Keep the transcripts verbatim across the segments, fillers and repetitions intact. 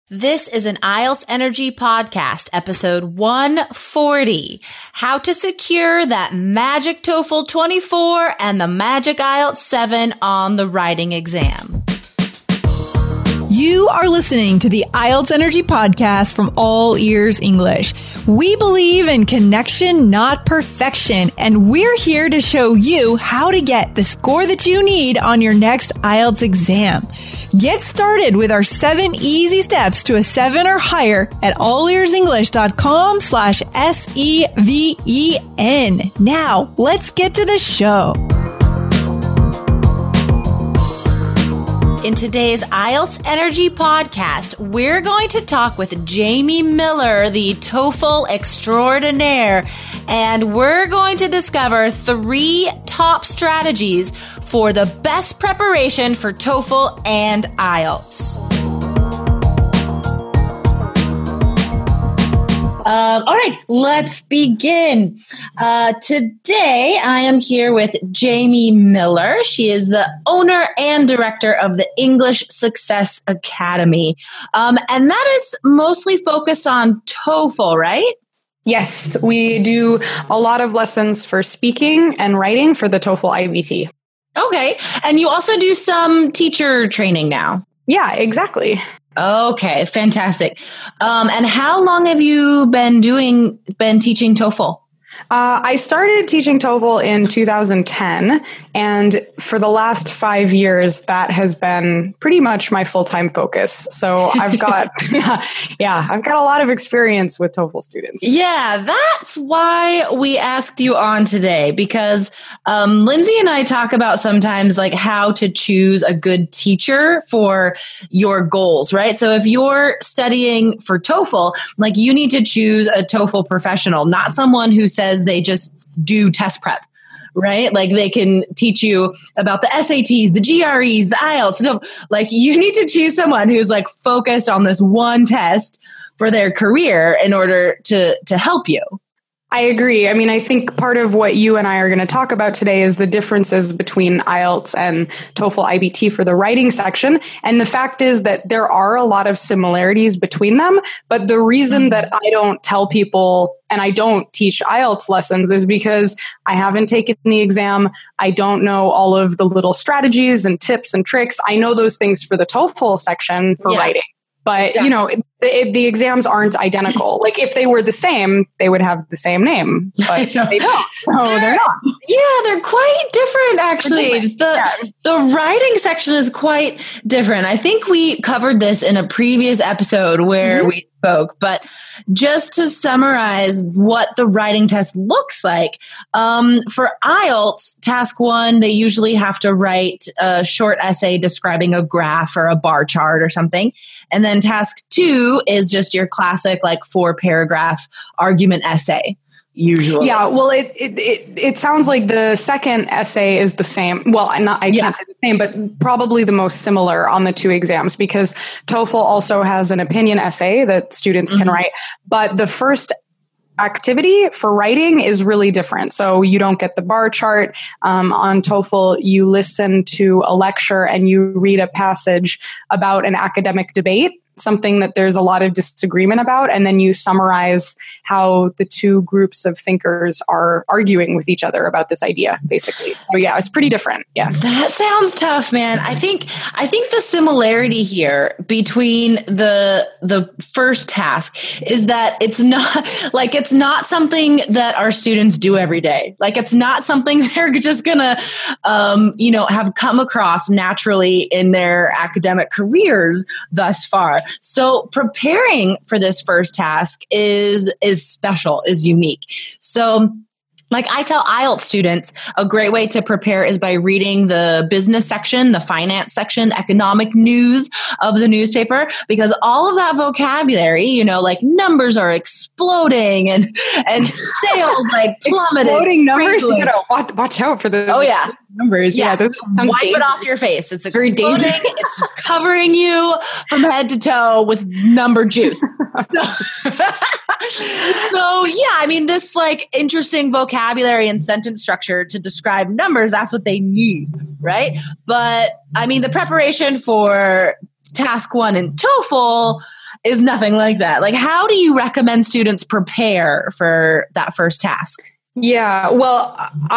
This is an I E L T S Energy Podcast, episode one forty. How to secure that magic TOEFL twenty-four and the magic I E L T S seven on the writing exam. You are listening to the I E L T S Energy Podcast from All Ears English. We believe in connection, not perfection, and we're here to show you how to get the score that you need on your next I E L T S exam. Get started with our seven easy steps to a seven or higher at allearsenglish.com slash S E V E N. Now, let's get to the show. In today's I E L T S Energy Podcast, we're going to talk with Jamie Miller, the TOEFL extraordinaire, and we're going to discover three top strategies for the best preparation for TOEFL and I E L T S. Um, all right, let's begin. Uh, today, I am here with Jamie Miller. She is the owner and director of the English Success Academy. Um, and that is mostly focused on TOEFL, right? Yes, we do a lot of lessons for speaking and writing for the TOEFL I B T. Okay. And you also do some teacher training now. Yeah, exactly. Okay, fantastic. Um, and how long have you been doing, been teaching TOEFL? Uh, I started teaching TOEFL in two thousand ten, and for the last five years, that has been pretty much my full-time focus. So I've got, yeah, I've got a lot of experience with TOEFL students. Yeah, that's why we asked you on today, because um, Lindsay and I talk about sometimes like how to choose a good teacher for your goals, right? So if you're studying for TOEFL, like you need to choose a TOEFL professional, not someone who says they just do test prep, right? Like they can teach you about the S A Ts, the G R Es, the I E L T S. So like you need to choose someone who's like focused on this one test for their career in order to, to help you. I agree. I mean, I think part of what you and I are going to talk about today is the differences between I E L T S and TOEFL I B T for the writing section. And the fact is that there are a lot of similarities between them. But the reason that I don't tell people and I don't teach I E L T S lessons is because I haven't taken the exam. I don't know all of the little strategies and tips and tricks. I know those things for the TOEFL section for yeah. writing. But, yeah. you know, it, it, the exams aren't identical. Like if they were the same, they would have the same name, but they don't. So they're, they're not. Yeah, they're quite different, actually. Different. The, yeah. the writing section is quite different. I think we covered this in a previous episode where mm-hmm. we spoke, but just to summarize what the writing test looks like, um, for I E L T S, task one, they usually have to write a short essay describing a graph or a bar chart or something. And then task two is just your classic, like four paragraph argument essay. Usually. Yeah, well, it, it it it sounds like the second essay is the same. Well, I'm not, I yeah. can't say the same, but probably the most similar on the two exams because TOEFL also has an opinion essay that students mm-hmm. can write. But the first activity for writing is really different. So you don't get the bar chart. Um, on TOEFL, you listen to a lecture and you read a passage about an academic debate, something that there's a lot of disagreement about, and then you summarize how the two groups of thinkers are arguing with each other about this idea, basically. So yeah, it's pretty different. Yeah. That sounds tough, man. I think I think the similarity here between the the first task is that it's not like it's not something that our students do every day. Like it's not something they're just gonna um, you know, have come across naturally in their academic careers thus far. So preparing for this first task is is special, is unique. So like I tell I E L T S students, a great way to prepare is by reading the business section, the finance section, economic news of the newspaper, because all of that vocabulary, you know, like numbers are exploding and, and sales like plummeting. Exploding numbers? You gotta watch, watch out for the oh, yeah. numbers. Yeah, yeah those wipe dangerous. It off your face. It's, it's very exploding. dangerous. It's covering you from head to toe with number juice. So yeah, I mean, this like interesting vocabulary and sentence structure to describe numbers, that's what they need, right? But I mean, the preparation for task one in TOEFL is nothing like that. Like, how do you recommend students prepare for that first task? Yeah, well,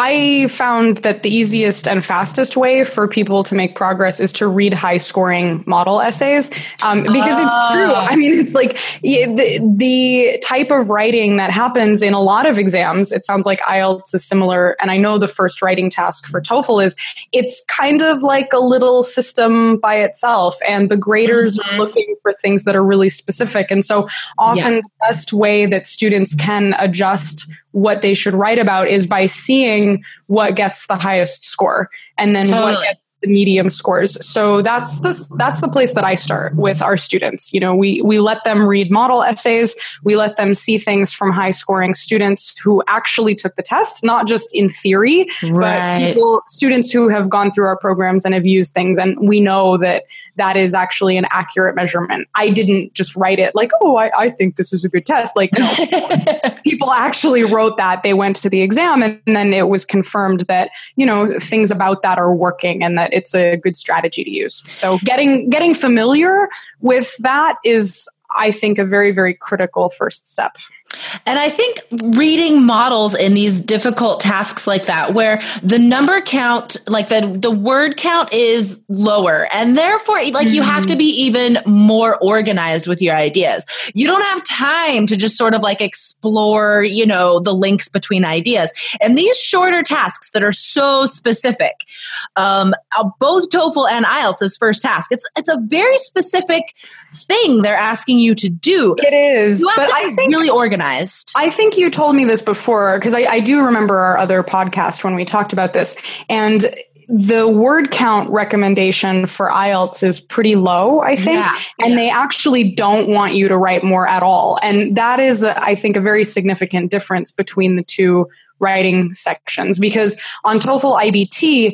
I found that the easiest and fastest way for people to make progress is to read high scoring model essays. Um, because uh. it's true. I mean, it's like the, the type of writing that happens in a lot of exams. It sounds like I E L T S is similar. And I know the first writing task for TOEFL is, it's kind of like a little system by itself. And the graders mm-hmm. are looking for things that are really specific. And so often yeah. the best way that students can adjust what they should write about is by seeing what gets the highest score and then totally. what gets the medium scores. So that's the, that's the place that I start with our students. You know, we, we let them read model essays. We let them see things from high scoring students who actually took the test, not just in theory, right. but people, students who have gone through our programs and have used things. And we know that that is actually an accurate measurement. I didn't just write it like, oh, I, I think this is a good test. Like, no, people actually wrote that. They went to the exam and then it was confirmed that, you know, things about that are working and that it's a good strategy to use. So getting getting familiar with that is, I think, a very, very critical first step. And I think reading models in these difficult tasks like that, where the number count, like the, the word count is lower, and therefore like mm-hmm. you have to be even more organized with your ideas. You don't have time to just sort of like explore, you know, the links between ideas. And these shorter tasks that are so specific, um, both TOEFL and I E L T S' first task, it's, it's a very specific thing they're asking you to do. It is. You have but to I be think- really organized. I think you told me this before, because I, I do remember our other podcast when we talked about this. And the word count recommendation for I E L T S is pretty low, I think. Yeah, and yeah. they actually don't want you to write more at all. And that is, a, I think, a very significant difference between the two writing sections. Because on TOEFL I B T,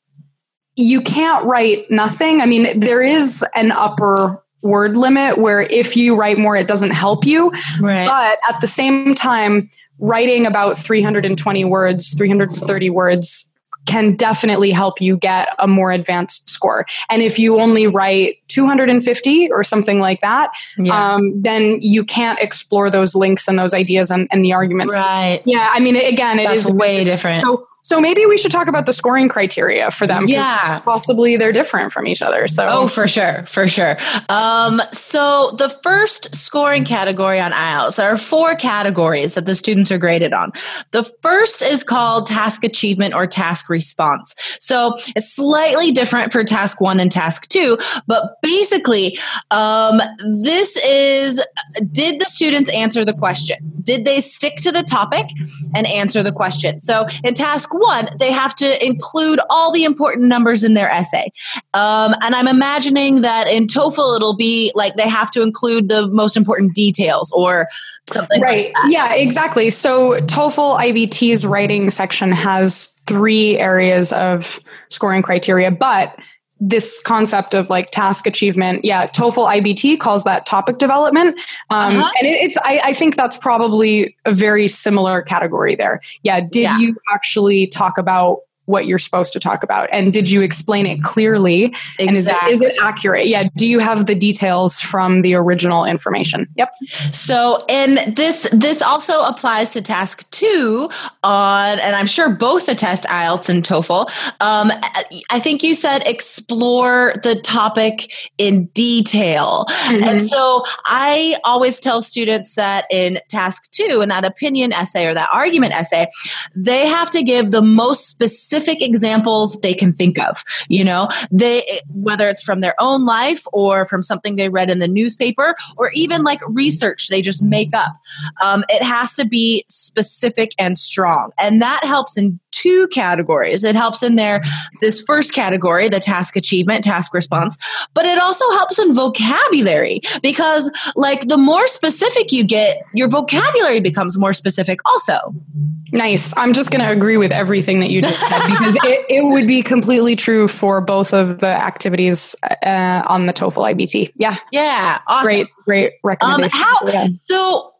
you can't write nothing. I mean, there is an upper word limit where if you write more, it doesn't help you. Right. But at the same time, writing about three hundred twenty words, three hundred thirty words can definitely help you get a more advanced score. And if you only write two hundred fifty or something like that, yeah. um, then you can't explore those links and those ideas and, and the arguments. Right. Yeah. I mean, again, it That's is way different. So, so maybe we should talk about the scoring criteria for them. Yeah. Possibly they're different from each other. So, oh, for sure. For sure. Um, so the first scoring category on I E L T S, there are four categories that the students are graded on. The first is called task achievement or task response. So it's slightly different for task one and task two, but basically, um, this is, did the students answer the question? Did they stick to the topic and answer the question? So in task one, they have to include all the important numbers in their essay. Um, and I'm imagining that in TOEFL, it'll be like they have to include the most important details or something right. like that. Yeah, exactly. So TOEFL I B T's writing section has three areas of scoring criteria, but this concept of like task achievement, yeah, TOEFL I B T calls that topic development. Um, uh-huh. And it, it's, I, I think that's probably a very similar category there. Yeah. Did yeah. you actually talk about what you're supposed to talk about? And did you explain it clearly? Exactly. And is it, is it accurate? Yeah. Do you have the details from the original information? Yep. So, and this, this also applies to task two on, and I'm sure both the test I E L T S and TOEFL. Um, I think you said explore the topic in detail. Mm-hmm. And so I always tell students that in task two, in that opinion essay or that argument essay, they have to give the most specific examples they can think of, you know, they, whether it's from their own life or from something they read in the newspaper or even like research they just make up. Um, it has to be specific and strong. And that helps in two categories. It helps in there, this first category, the task achievement, task response, but it also helps in vocabulary because like the more specific you get, your vocabulary becomes more specific also. Nice. I'm just going to agree with everything that you just said because it, it would be completely true for both of the activities uh, on the TOEFL I B T. Yeah. Yeah. Awesome. Great, great recommendation. Um, how, yeah. So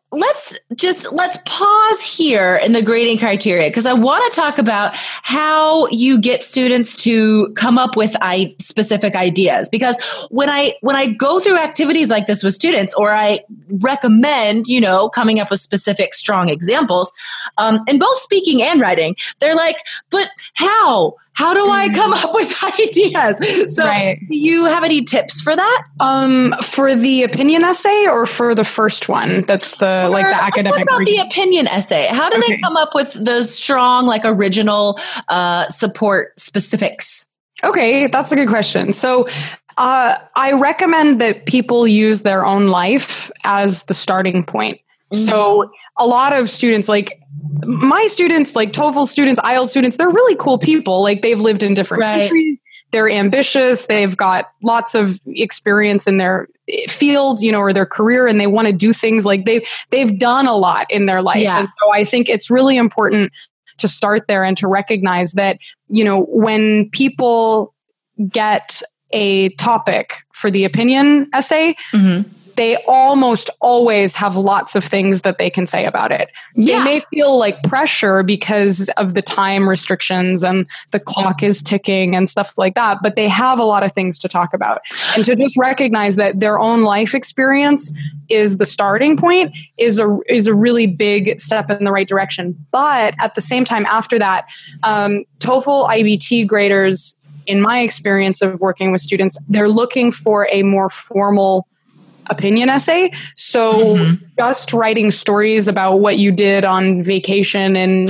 let's just let's pause here in the grading criteria, because I want to talk about how you get students to come up with I- specific ideas. Because when I when I go through activities like this with students, or I recommend, you know, coming up with specific strong examples, um, in both speaking and writing, they're like, but how? How do I come up with ideas? So right. Do you have any tips for that? Um, for the opinion essay or for the first one? That's the for, like the academic. What about the opinion essay? How do okay. they come up with those strong, like original uh, support specifics? Okay, that's a good question. So uh, I recommend that people use their own life as the starting point. Mm-hmm. So a lot of students, like my students, like TOEFL students, I E L T S students, they're really cool people. Like they've lived in different right. countries. They're ambitious. They've got lots of experience in their field, you know, or their career, and they want to do things like they they've done a lot in their life. Yeah. And so I think it's really important to start there and to recognize that, you know, when people get a topic for the opinion essay, mm-hmm. they almost always have lots of things that they can say about it. Yeah. They may feel like pressure because of the time restrictions and the clock is ticking and stuff like that, but they have a lot of things to talk about. And to just recognize that their own life experience is the starting point is a is a really big step in the right direction. But at the same time, after that, um, TOEFL I B T graders, in my experience of working with students, they're looking for a more formal opinion essay. So mm-hmm. just writing stories about what you did on vacation and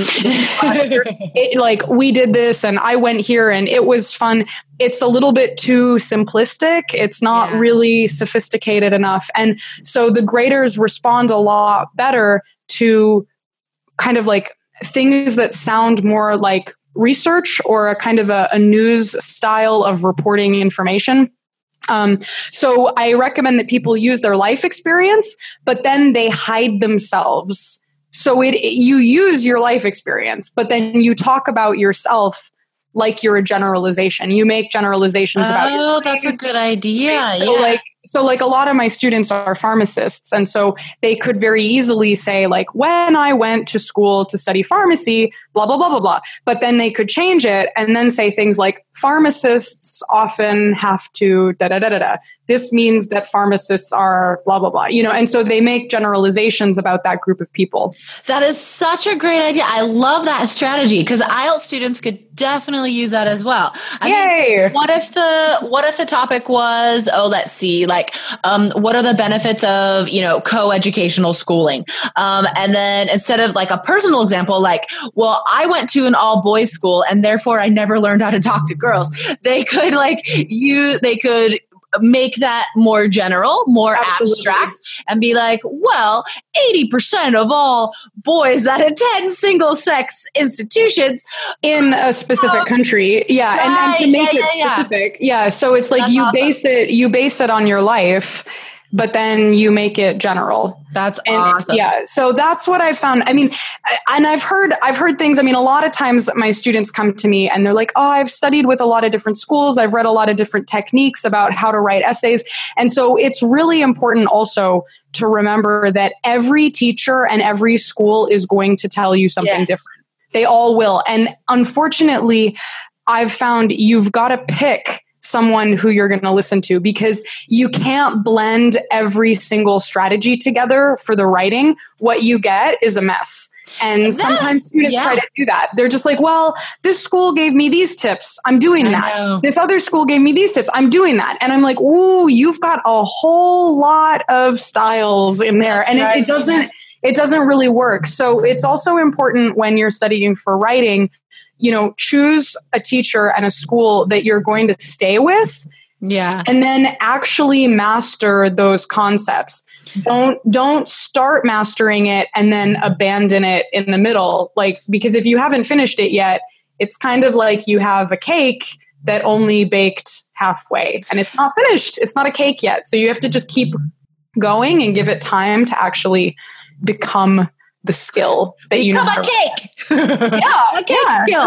it, like we did this and I went here and it was fun. It's a little bit too simplistic. It's not yeah. really sophisticated enough. And so the graders respond a lot better to kind of like things that sound more like research or a kind of a, a news style of reporting information. Um, so I recommend that people use their life experience, but then they hide themselves. So it, you use your life experience, but then you talk about yourself like you're a generalization. You make generalizations oh, about your Oh, that's a good idea. So yeah. like, so like a lot of my students are pharmacists. And so they could very easily say like, when I went to school to study pharmacy, blah, blah, blah, blah, blah. But then they could change it and then say things like pharmacists often have to da, da, da, da, da. This means that pharmacists are blah, blah, blah, you know, and so they make generalizations about that group of people. That is such a great idea. I love that strategy because I E L T S students could definitely use that as well. I Yay! mean, what if the, what if the topic was, oh, let's see, like, um, what are the benefits of, you know, co-educational schooling? Um, and then instead of like a personal example, like, well, I went to an all boys school and therefore I never learned how to talk to girls. They could like you, they could make that more general, more Absolutely. abstract and be like, well, eighty percent of all boys that attend single sex institutions in a specific uh, country. Yeah. Right, and, and to make yeah, it yeah, specific. Yeah. yeah. So it's like That's you awesome. base it, you base it on your life, but then you make it general. That's and, awesome. Yeah. So that's what I found. I mean, and I've heard, I've heard things. I mean, a lot of times my students come to me and they're like, oh, I've studied with a lot of different schools. I've read a lot of different techniques about how to write essays. And so it's really important also to remember that every teacher and every school is going to tell you something yes. different. They all will. And unfortunately, I've found you've got to pick someone who you're going to listen to because you can't blend every single strategy together for the writing. What you get is a mess. And that, sometimes students yeah. try to do that. They're just like, well, this school gave me these tips. I'm doing I that. Know. This other school gave me these tips. I'm doing that. And I'm like, ooh, you've got a whole lot of styles in there. And right. it, it doesn't, it doesn't really work. So it's also important when you're studying for writing, you know, choose a teacher and a school that you're going to stay with. Yeah. And then actually master those concepts. Don't, don't start mastering it and then abandon it in the middle. Like, because if you haven't finished it yet, it's kind of like you have a cake that only baked halfway and it's not finished. It's not a cake yet. So you have to just keep going and give it time to actually become the skill that you know. Become a cake. yeah, a cake yeah, skill. Really.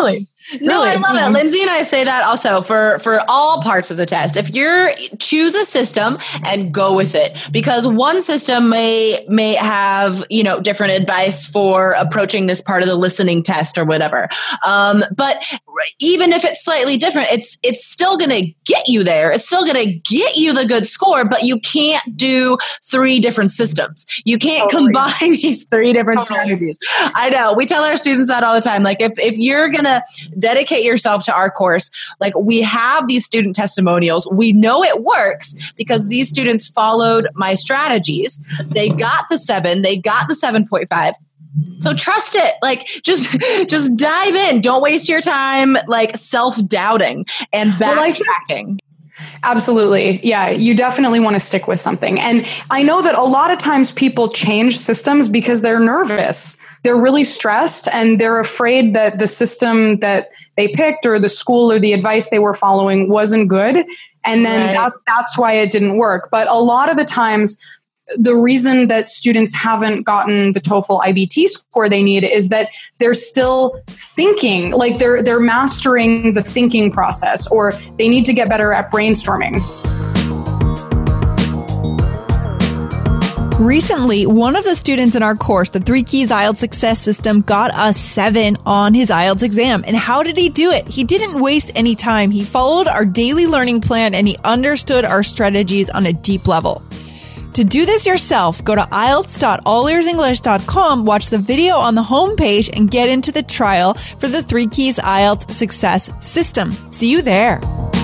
No, Really? I love Mm-hmm. it. Lindsay and I say that also for, for all parts of the test. If you're choose a system and go with it, because one system may, may have, you know, different advice for approaching this part of the listening test or whatever. Um, but even if it's slightly different, it's, it's still going to get you there. It's still going to get you the good score, but you can't do three different systems. You can't totally. combine these three different totally. strategies. I know. We tell our students that all the time. Like if, if you're going to dedicate yourself to our course, like we have these student testimonials. We know it works because these students followed my strategies. They got the seven, they got the seven point five. So trust it. Like just, just dive in. Don't waste your time like self-doubting and backtracking. Absolutely. Yeah, you definitely want to stick with something. And I know that a lot of times people change systems because they're nervous. They're really stressed and they're afraid that the system that they picked or the school or the advice they were following wasn't good. And then right. that, that's why it didn't work. But a lot of the times, the reason that students haven't gotten the TOEFL I B T score they need is that they're still thinking, like they're they're mastering the thinking process, or they need to get better at brainstorming. Recently, one of the students in our course, the Three Keys I E L T S Success System, got a seven on his I E L T S exam. And how did he do it? He didn't waste any time. He followed our daily learning plan and he understood our strategies on a deep level. To do this yourself, go to I E L T S dot all ears english dot com, watch the video on the homepage, and get into the trial for the Three Keys I E L T S Success System. See you there.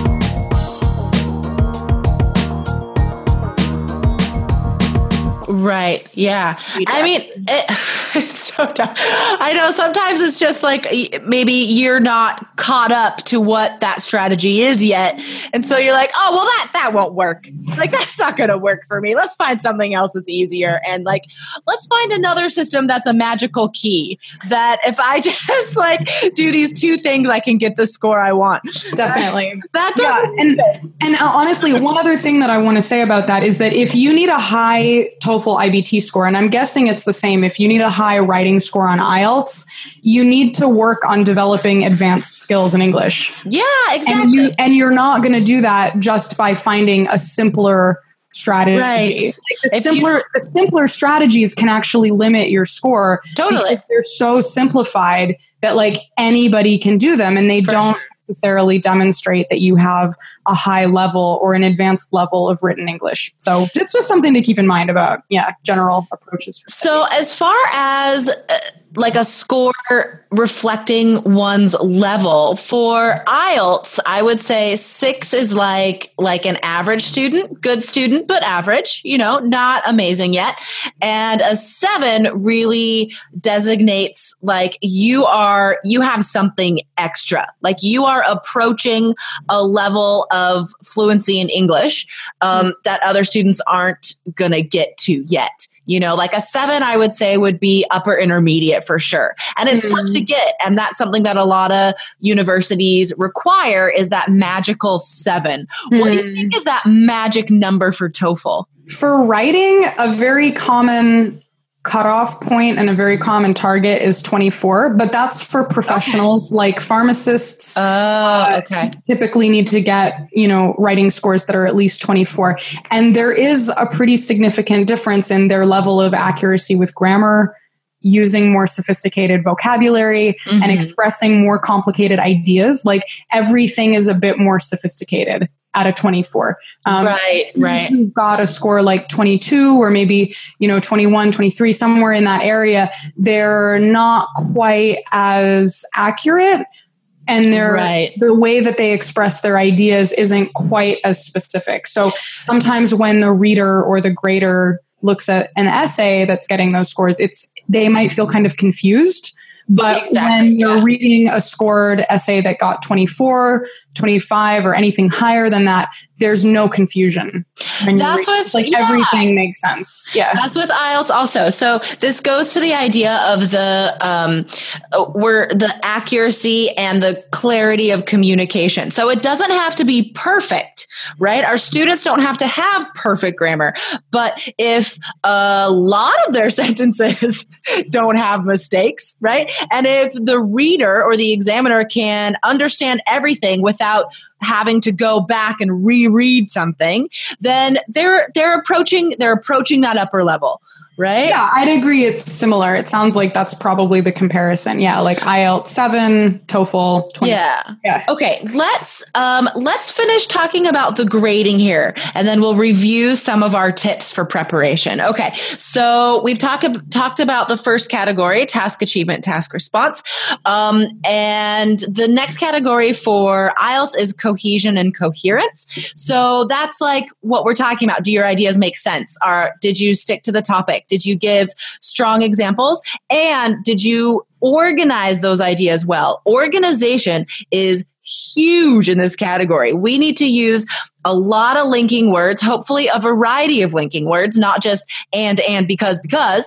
Right. Yeah. I mean, it, it's so tough. I know sometimes it's just like maybe you're not caught up to what that strategy is yet. And so you're like, oh, well, that, that won't work. Like, that's not going to work for me. Let's find something else that's easier. And like, let's find another system that's a magical key that if I just like do these two things, I can get the score I want. Definitely. That doesn't. Yeah. And, and honestly, one other thing that I want to say about that is that if you need a high TOEFL I B T score, and I'm guessing it's the same, if you need a high writing score on I E L T S, you need to work on developing advanced skills in English. Yeah, exactly. And, you, and you're not going to do that just by finding a simpler strategy. Right. Like the simpler, you, the simpler strategies can actually limit your score. Totally. They're so simplified that like anybody can do them, and they For don't sure. necessarily demonstrate that you have a high level or an advanced level of written English. So it's just something to keep in mind about, yeah, general approaches. So as far as uh, like a score reflecting one's level for I E L T S, I would say six is like, like an average student, good student, but average, you know, not amazing yet. And a seven really designates like you are, you have something extra, like you are approaching a level of fluency in English um, mm-hmm. that other students aren't going to get to yet. You know, like a seven, I would say would be upper intermediate for sure. And it's mm-hmm. tough to get. And that's something that a lot of universities require is that magical seven. Mm-hmm. What do you think is that magic number for TOEFL? For writing, a very common cutoff point and a very common target is twenty-four, but that's for professionals okay. like pharmacists. Oh, uh, okay. Typically need to get, you know, writing scores that are at least twenty-four. And there is a pretty significant difference in their level of accuracy with grammar, using more sophisticated vocabulary mm-hmm. and expressing more complicated ideas. Like everything is a bit more sophisticated out of twenty-four. Um, right, right. You've got a score like twenty-two or maybe, you know, twenty-one, twenty-three, somewhere in that area. They're not quite as accurate. And they're, right. the way that they express their ideas isn't quite as specific. So sometimes when the reader or the grader looks at an essay that's getting those scores, it's they might feel kind of confused. But exactly, when you're yeah. reading a scored essay that got twenty-four, twenty-five, or anything higher than that, there's no confusion. That's what's like yeah. everything makes sense. Yeah, that's with I E L T S also. So this goes to the idea of the um, where the accuracy and the clarity of communication. So it doesn't have to be perfect, right? Our students don't have to have perfect grammar, but if a lot of their sentences don't have mistakes, right? And if the reader or the examiner can understand everything without having to go back and reread something, then they're they're approaching they're approaching that upper level. Right? Yeah, I'd agree. It's similar. It sounds like that's probably the comparison. Yeah, like I E L T S seven, TOEFL twenty. Yeah. Yeah. Okay. Let's um, let's finish talking about the grading here, and then we'll review some of our tips for preparation. Okay. So we've talked talked about the first category: task achievement, task response, um, and the next category for I E L T S is cohesion and coherence. So that's like what we're talking about. Do your ideas make sense? Are did you stick to the topic? Did you give strong examples? And did you organize those ideas well? Organization is huge in this category. We need to use a lot of linking words, hopefully a variety of linking words, not just and, and, because, because.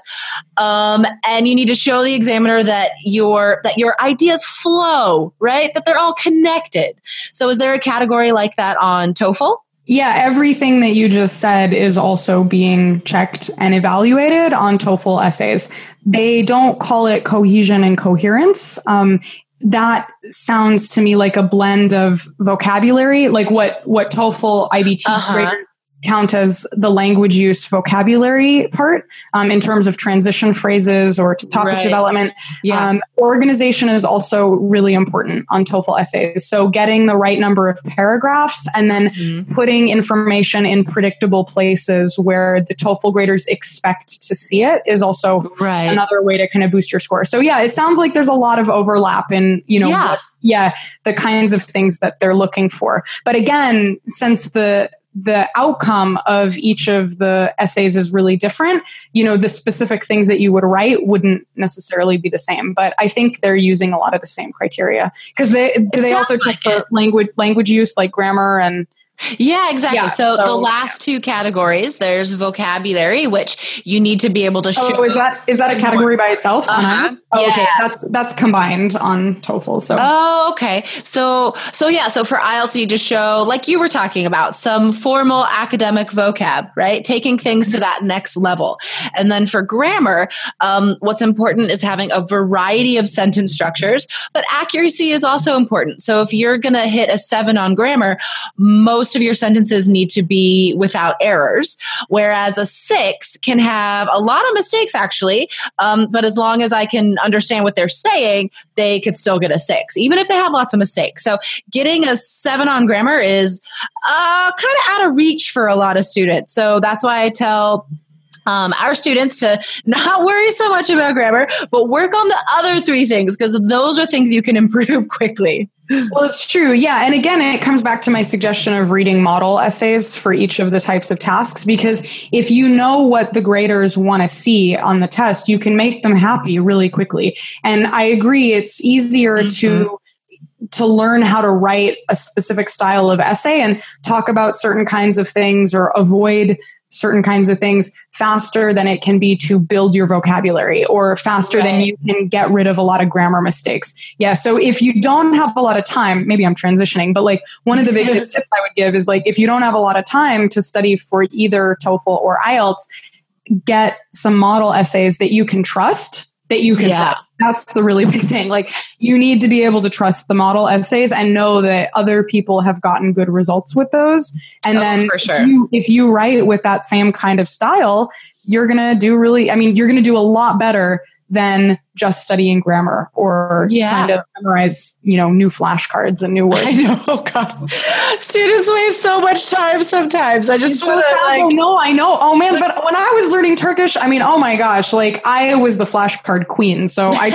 Um, and you need to show the examiner that your, that your ideas flow, right? That they're all connected. So is there a category like that on TOEFL? Yeah, everything that you just said is also being checked and evaluated on TOEFL essays. They don't call it cohesion and coherence. Um, that sounds to me like a blend of vocabulary, like what, what TOEFL I B T uh-huh. graders count as the language use vocabulary part um, in terms of transition phrases or topic right. development. Yeah. Um, organization is also really important on TOEFL essays. So getting the right number of paragraphs and then mm-hmm. putting information in predictable places where the TOEFL graders expect to see it is also right. another way to kind of boost your score. So yeah, it sounds like there's a lot of overlap in, you know, yeah. what, yeah, the kinds of things that they're looking for. But again, since the the outcome of each of the essays is really different, you know, the specific things that you would write wouldn't necessarily be the same. But I think they're using a lot of the same criteria because they do it they also check like for language language use like grammar and Yeah, exactly. Yeah, so, so the last two categories, there's vocabulary, which you need to be able to show. Oh, is that is that a category by itself? Uh-huh. Oh, yeah. okay, that's that's combined on TOEFL. So oh, okay. So so yeah. So for I E L T S, you just show, like you were talking about, some formal academic vocab, right? Taking things to that next level. And then for grammar, um, what's important is having a variety of sentence structures, but accuracy is also important. So if you're going to hit a seven on grammar, most Most of your sentences need to be without errors, whereas a six can have a lot of mistakes, actually. Um, but as long as I can understand what they're saying, they could still get a six, even if they have lots of mistakes. So getting a seven on grammar is uh, kind of out of reach for a lot of students. So that's why I tell Um, our students to not worry so much about grammar, but work on the other three things, because those are things you can improve quickly. Well, it's true. Yeah. And again, it comes back to my suggestion of reading model essays for each of the types of tasks, because if you know what the graders want to see on the test, you can make them happy really quickly. And I agree, it's easier mm-hmm. to to learn how to write a specific style of essay and talk about certain kinds of things or avoid certain kinds of things faster than it can be to build your vocabulary, or faster right. than you can get rid of a lot of grammar mistakes. Yeah. So if you don't have a lot of time, maybe I'm transitioning, but like one of the biggest tips I would give is like, if you don't have a lot of time to study for either TOEFL or I E L T S, get some model essays that you can trust. That you can yeah. trust. That's the really big thing. Like, you need to be able to trust the model essays and know that other people have gotten good results with those. And oh, then for sure. if, you, if you write with that same kind of style, you're going to do really, I mean, you're going to do a lot better than just studying grammar or yeah. trying to memorize, you know, new flashcards and new words. I know. Oh God. Students waste so much time sometimes. I just want to like, oh no, I know. Oh man. But when I was learning Turkish, I mean, oh my gosh, like I was the flashcard queen. So I,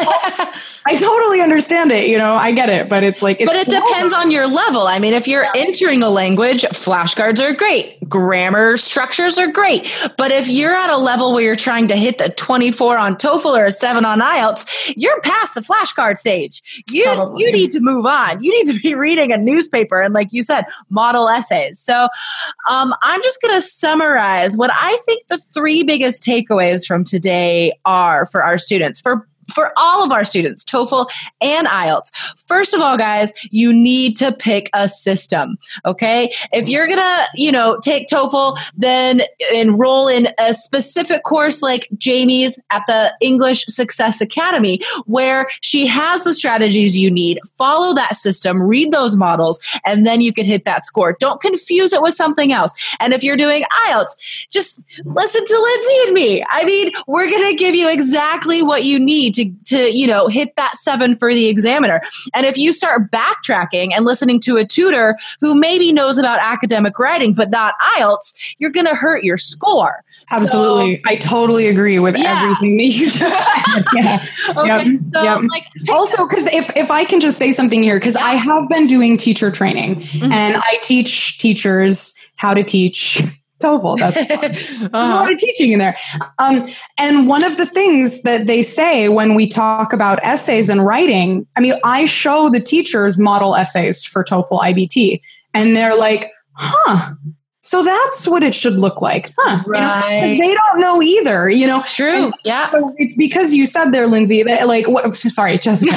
I totally understand it. You know, I get it, but it's like, it's but it slow. depends on your level. I mean, if you're yeah. entering a language, flashcards are great. Grammar structures are great. But if you're at a level where you're trying to hit the twenty-four on TOEFL or a seven on I E L T S, you're past the flashcard stage. You, Probably. you need to move on. You need to be reading a newspaper and, like you said, model essays. So um, I'm just going to summarize what I think the three biggest takeaways from today are for our students. For for all of our students, TOEFL and I E L T S. First of all, guys, you need to pick a system, okay? If you're going to, you know, take TOEFL, then enroll in a specific course like Jamie's at the English Success Academy, where she has the strategies you need. Follow that system, read those models, and then you can hit that score. Don't confuse it with something else. And if you're doing I E L T S, just listen to Lindsay and me. I mean, we're going to give you exactly what you need to, to, you know, hit that seven for the examiner. And if you start backtracking and listening to a tutor who maybe knows about academic writing, but not I E L T S, you're going to hurt your score. Absolutely. So, I totally agree with yeah. everything that you just said. Yeah. Okay. Yep. So, yep. like, also, because if, if I can just say something here, because yeah. I have been doing teacher training mm-hmm. and I teach teachers how to teach TOEFL. That's uh-huh. There's a lot of teaching in there. Um, and one of the things that they say when we talk about essays and writing, I mean, I show the teachers model essays for TOEFL I B T, and they're like, huh, so that's what it should look like. Huh. Right. You know, they don't know either, you know. True. And yeah. So it's because you said there, Lindsay, that like, what, sorry, Jessica,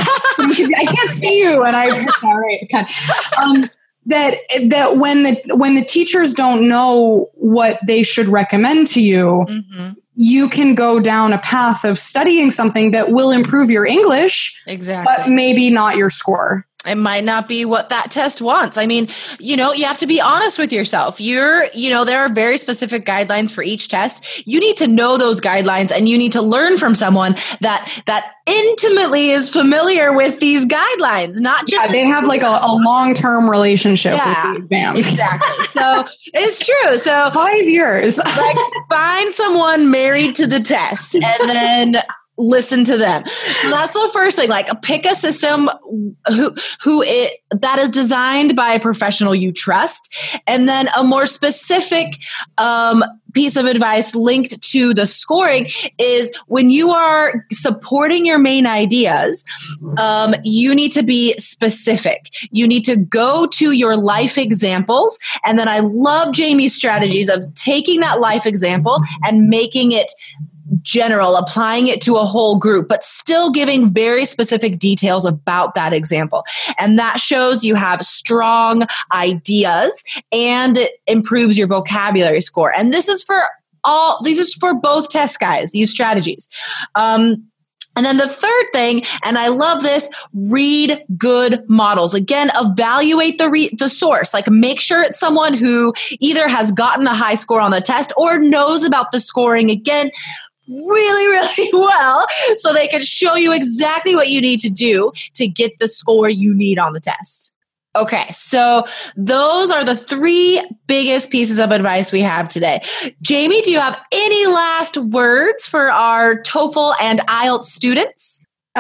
I can't see you. And I, sorry, um, that, that when the, when the teachers don't know what they should recommend to you, mm-hmm. you can go down a path of studying something that will improve your English, exactly, but maybe not your score. It might not be what that test wants. I mean, you know, you have to be honest with yourself. You're, you know, there are very specific guidelines for each test. You need to know those guidelines, and you need to learn from someone that, that intimately is familiar with these guidelines, not just. Yeah, they have like a, a long-term relationship yeah, with the exam. Exactly. So it's true. So five years. Like, find someone married to the test and then listen to them. So that's the first thing. Like, pick a system who who it that is designed by a professional you trust, and then a more specific um, piece of advice linked to the scoring is when you are supporting your main ideas, um, you need to be specific. You need to go to your life examples, and then I love Jamie's strategies of taking that life example and making it general, applying it to a whole group, but still giving very specific details about that example. And that shows you have strong ideas, and it improves your vocabulary score. And this is for all, these is for both test guys, these strategies. Um, And then the third thing, and I love this, read good models. Again, evaluate the re- the source. Like, make sure it's someone who either has gotten a high score on the test or knows about the scoring, again, really, really well, so they can show you exactly what you need to do to get the score you need on the test. Okay, so those are the three biggest pieces of advice we have today. Jamie, do you have any last words for our TOEFL and I E L T S students?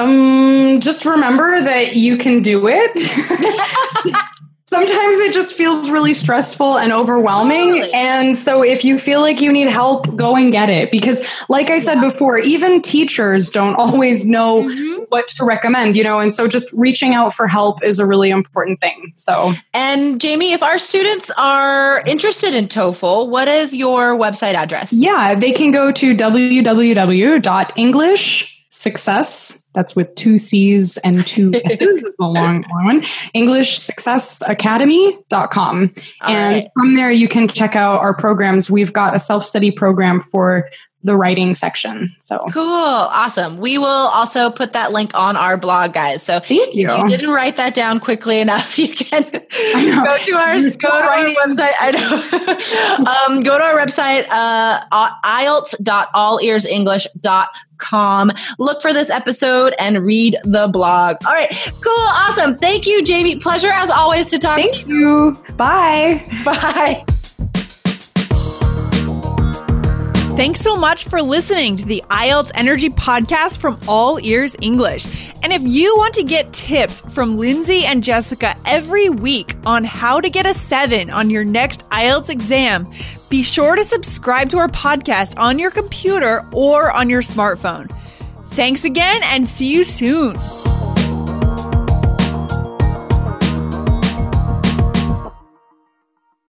Um, just remember that you can do it. Sometimes it just feels really stressful and overwhelming. Totally. And so if you feel like you need help, go and get it. Because like I said yeah. before, even teachers don't always know mm-hmm. what to recommend, you know, and so just reaching out for help is a really important thing. So, and Jamie, if our students are interested in TOEFL, what is your website address? Yeah, they can go to w w w dot english success, that's with two C's and two S's, it's a long, long one, english success academy dot com. And right. from there, you can check out our programs. We've got a self-study program for the writing section. So cool. Awesome. We will also put that link on our blog, guys. So thank you. If you didn't write that down quickly enough, you can go to our, go to our website. I know. um, go to our website, uh, I E L T S dot all ears english dot com. Look for this episode and read the blog. All right. Cool. Awesome. Thank you, Jamie. Pleasure as always to talk Thank to you. you. Bye. Bye. Thanks so much for listening to the I E L T S Energy Podcast from All Ears English. And if you want to get tips from Lindsay and Jessica every week on how to get a seven on your next I E L T S exam, be sure to subscribe to our podcast on your computer or on your smartphone. Thanks again, and see you soon.